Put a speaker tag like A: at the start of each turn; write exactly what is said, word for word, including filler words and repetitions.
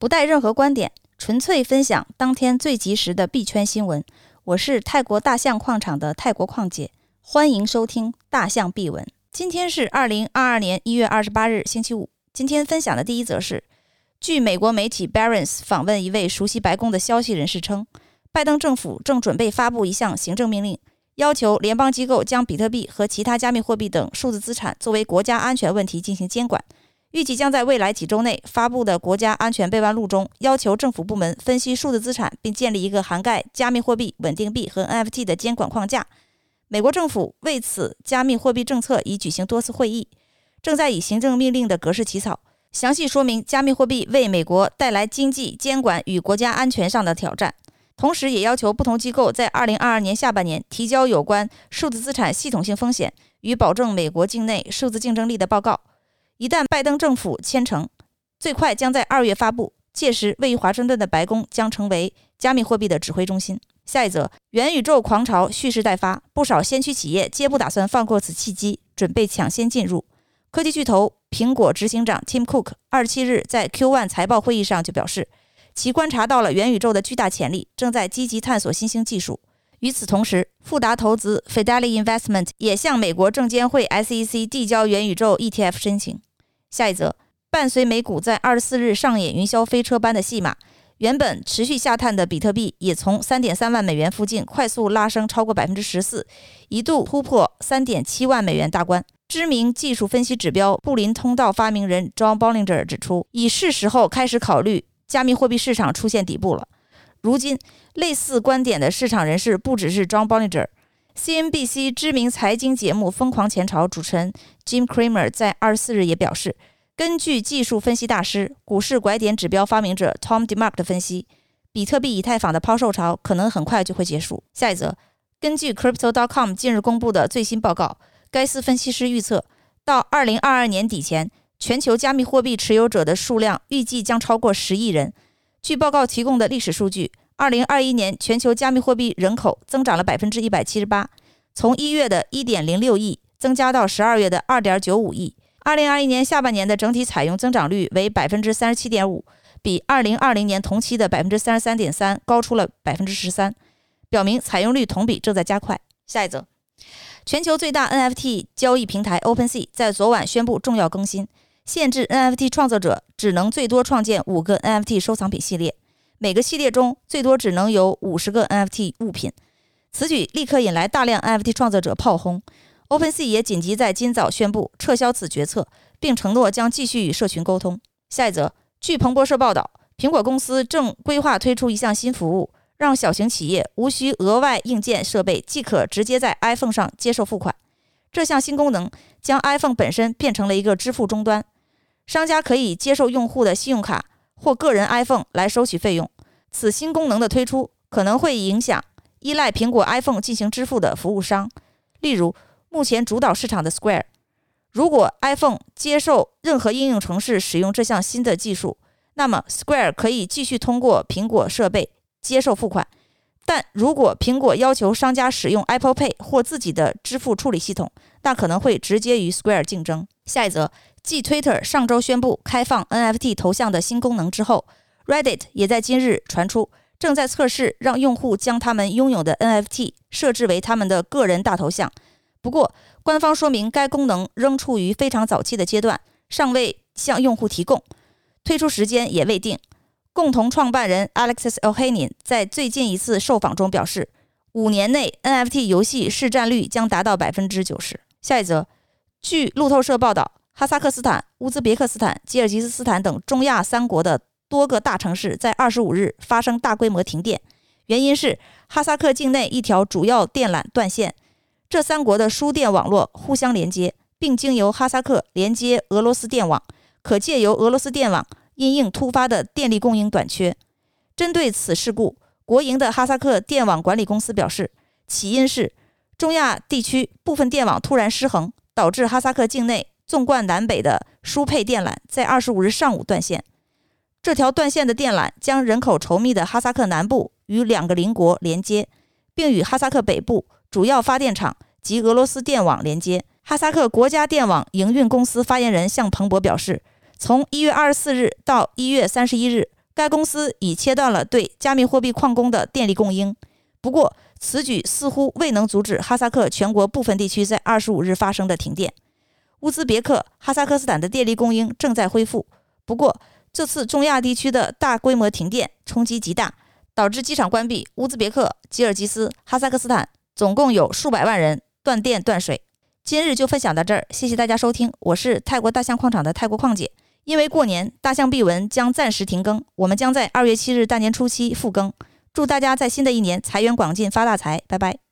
A: 不带任何观点，纯粹分享当天最及时的币圈新闻。我是泰国大象矿场的泰国矿姐，欢迎收听大象币文。今天是二零二二年一月二十八日星期五。今天分享的第一则是，据美国媒体 Barron's 访问一位熟悉白宫的消息人士称，拜登政府正准备发布一项行政命令，要求联邦机构将比特币和其他加密货币等数字资产作为国家安全问题进行监管。预计将在未来几周内发布的国家安全备忘录中，要求政府部门分析数字资产，并建立一个涵盖加密货币、稳定币和 N F T 的监管框架。美国政府为此加密货币政策已举行多次会议，正在以行政命令的格式起草，详细说明加密货币为美国带来经济、监管与国家安全上的挑战。同时也要求不同机构在二零二二年下半年提交有关数字资产系统性风险与保证美国境内数字竞争力的报告。一旦拜登政府签成，最快将在二月发布，届时位于华盛顿的白宫将成为加密货币的指挥中心。下一则，元宇宙狂潮蓄势待发，不少先驱企业皆不打算放过此契机，准备抢先进入。科技巨头苹果执行长 Tim Cook 二十七日在 Q 一 财报会议上就表示，其观察到了元宇宙的巨大潜力，正在积极探索新兴技术。与此同时，富达投资 Fidelity Investment 也向美国证监会 S E C 递交元宇宙 E T F 申请。下一则，伴随美股在二十四日上演云霄飞车般的戏码，原本持续下探的比特币也从 三点三万美元附近快速拉升超过 百分之十四， 一度突破 三点七万美元大关。知名技术分析指标布林通道发明人 John Bollinger 指出，已是时候开始考虑加密货币市场出现底部了。如今类似观点的市场人士不只是 John Bollinger，C N B C 知名财经节目《疯狂前朝》主持人 Jim Cramer 在二十四日也表示，根据技术分析大师、股市拐点指标发明者 Tom DeMark 的分析，比特币以太坊的抛售潮可能很快就会结束。下一则，根据 Crypto 点 com 近日公布的最新报告，该司分析师预测，到二零二二年底前，全球加密货币持有者的数量预计将超过十亿人。据报告提供的历史数据，二零二一年全球加密货币人口增长了 百分之一百七十八， 从一月的 一点零六亿增加到十二月的 二点九五亿。二零二一年下半年的整体采用增长率为 百分之三十七点五， 比二零二零年同期的 百分之三十三点三 高出了 百分之十三， 表明采用率同比正在加快。下一则，全球最大 N F T 交易平台 OpenSea 在昨晚宣布重要更新，限制 N F T 创作者只能最多创建五个 N F T 收藏品系列，每个系列中最多只能有五十个 N F T 物品。此举立刻引来大量 N F T 创作者炮轰。OpenSea 也紧急在今早宣布撤销此决策，并承诺将继续与社群沟通。下一则，据彭博社报道，苹果公司正规划推出一项新服务，让小型企业无需额外硬件设备，即可直接在 iPhone 上接受付款。这项新功能将 iPhone 本身变成了一个支付终端，商家可以接受用户的信用卡或个人 iPhone 来收取费用。此新功能的推出可能会影响依赖苹果 iPhone 进行支付的服务商，例如目前主导市场的 Square。 如果 iPhone 接受任何应用程式使用这项新的技术，那么 Square 可以继续通过苹果设备接受付款，但如果苹果要求商家使用 Apple Pay 或自己的支付处理系统，那可能会直接与 Square 竞争。下一则，继 Twitter 上周宣布开放 N F T 头像的新功能之后， Reddit 也在今日传出正在测试让用户将他们拥有的 N F T 设置为他们的个人大头像。不过官方说明该功能仍处于非常早期的阶段，尚未向用户提供，推出时间也未定。共同创办人 Alexis Ohanian 在最近一次受访中表示，五年内 N F T 游戏市占率将达到 百分之九十。 下一则，据路透社报道，哈萨克斯坦、乌兹别克斯坦、吉尔吉斯斯坦等中亚三国的多个大城市在二十五日发生大规模停电，原因是哈萨克境内一条主要电缆断线。这三国的输电网络互相连接，并经由哈萨克连接俄罗斯电网，可借由俄罗斯电网因应突发的电力供应短缺。针对此事故，国营的哈萨克电网管理公司表示，起因是中亚地区部分电网突然失衡，导致哈萨克境内纵贯南北的输配电缆在二十五日上午断线。这条断线的电缆将人口稠密的哈萨克南部与两个邻国连接，并与哈萨克北部主要发电厂及俄罗斯电网连接。哈萨克国家电网营运公司发言人向彭博表示，从一月二十四日到一月三十一日， 该公司已切断了对加密货币矿工的电力供应。不过，此举似乎未能阻止哈萨克全国部分地区在二十五日发生的停电。乌兹别克、哈萨克斯坦的电力供应正在恢复，不过这次中亚地区的大规模停电冲击极大，导致机场关闭。乌兹别克、吉尔吉斯、哈萨克斯坦总共有数百万人断电断水。今日就分享到这儿，谢谢大家收听，我是泰国大象矿场的泰国矿姐。因为过年，大象必闻将暂时停更，我们将在二月七日大年初七复更。祝大家在新的一年财源广进，发大财，拜拜。